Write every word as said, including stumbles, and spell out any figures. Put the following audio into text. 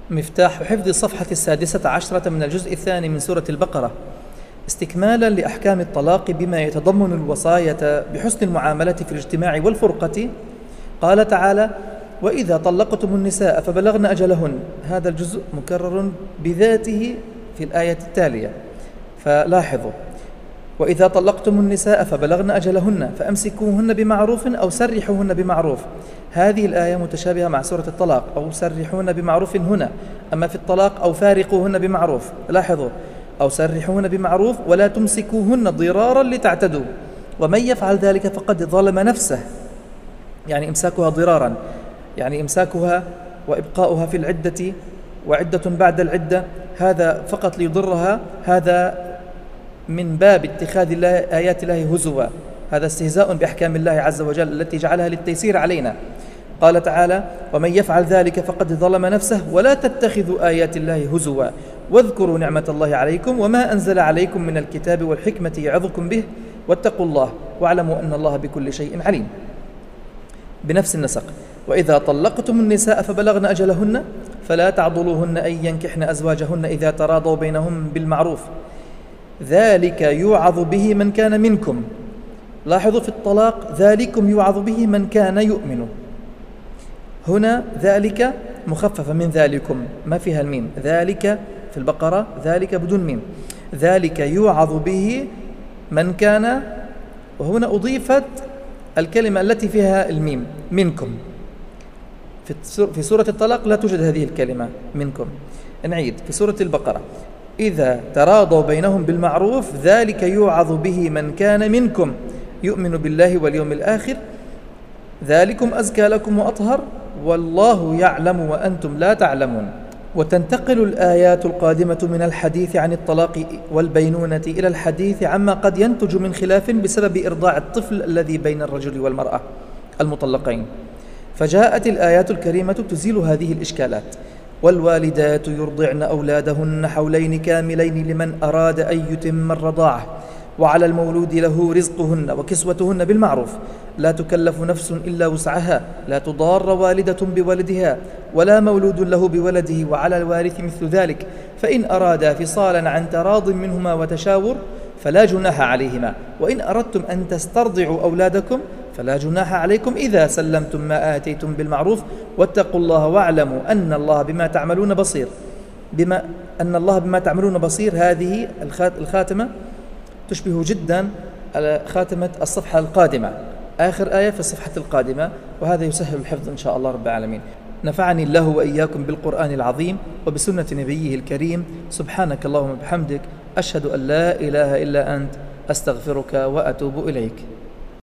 مفتاح حفظ الصفحة السادسة عشرة من الجزء الثاني من سورة البقرة، استكمالا لأحكام الطلاق بما يتضمن الوصاية بحسن المعاملة في الاجتماع والفرقة. قال تعالى: وإذا طلقتم النساء فبلغن أجلهن. هذا الجزء مكرر بذاته في الآية التالية، فلاحظوا: وإذا طلقتم النساء فبلغن أجلهن فأمسكوهن بمعروف أو سرحوهن بمعروف. هذه الآية متشابهة مع سورة الطلاق، أو سرحوهن بمعروف هنا، أما في الطلاق أو فارقوهن بمعروف. لاحظوا: أو سرحوهن بمعروف ولا تمسكوهن ضرارا لتعتدوا، ومن يفعل ذلك فقد ظلم نفسه. يعني إمساكها ضرارا، يعني إمساكها وإبقاؤها في العدة وعدة بعد العدة، هذا فقط ليضرها، هذا من باب اتخاذ الله آيات الله هزوا، هذا استهزاء بأحكام الله عز وجل التي جعلها للتيسير علينا. قال تعالى: ومن يفعل ذلك فقد ظلم نفسه ولا تتخذوا آيات الله هزوا واذكروا نعمة الله عليكم وما أنزل عليكم من الكتاب والحكمة يعظكم به واتقوا الله واعلموا أن الله بكل شيء عليم. بنفس النسق: وإذا طلقتم النساء فبلغن أجلهن فلا تعضلوهن أن ينكحن أزواجهن إذا تراضوا بينهم بالمعروف، ذلك يوعظ به من كان منكم. لاحظوا في الطلاق: ذلكم يوعظ به من كان يؤمن. هنا ذلك مخففة من ذلكم، ما فيها الميم. ذلك في البقرة ذلك بدون ميم. ذلك يوعظ به من كان، وهنا أضيفت الكلمة التي فيها الميم، منكم. في سورة الطلاق لا توجد هذه الكلمة منكم. نعيد: في سورة البقرة: إذا تراضوا بينهم بالمعروف ذلك يوعظ به من كان منكم يؤمن بالله واليوم الآخر ذلكم أزكى لكم وأطهر والله يعلم وأنتم لا تعلمون. وتنتقل الآيات القادمة من الحديث عن الطلاق والبينونة إلى الحديث عما قد ينتج من خلاف بسبب إرضاع الطفل الذي بين الرجل والمرأة المطلقين، فجاءت الآيات الكريمة تزيل هذه الإشكالات. والوالدات يرضعن أولادهن حولين كاملين لمن أراد أن يتم الرضاعة، وعلى المولود له رزقهن وكسوتهن بالمعروف، لا تكلف نفس إلا وسعها، لا تضار والدة بولدها ولا مولود له بولده، وعلى الوارث مثل ذلك، فإن أرادا فصالا عن تراض منهما وتشاور فلا جناح عليهما، وإن أردتم أن تسترضعوا أولادكم فلا جناح عليكم إذا سلمتم ما آتيتم بالمعروف واتقوا الله واعلموا أن الله بما تعملون بصير. بما أن الله بما تعملون بصير، هذه الخاتمة تشبه جدا خاتمة الصفحة القادمة، آخر آية في الصفحة القادمة، وهذا يسهل الحفظ إن شاء الله رب العالمين. نفعني الله وإياكم بالقرآن العظيم وبسنة نبيه الكريم. سبحانك اللهم وبحمدك، أشهد أن لا إله إلا أنت، أستغفرك وأتوب إليك.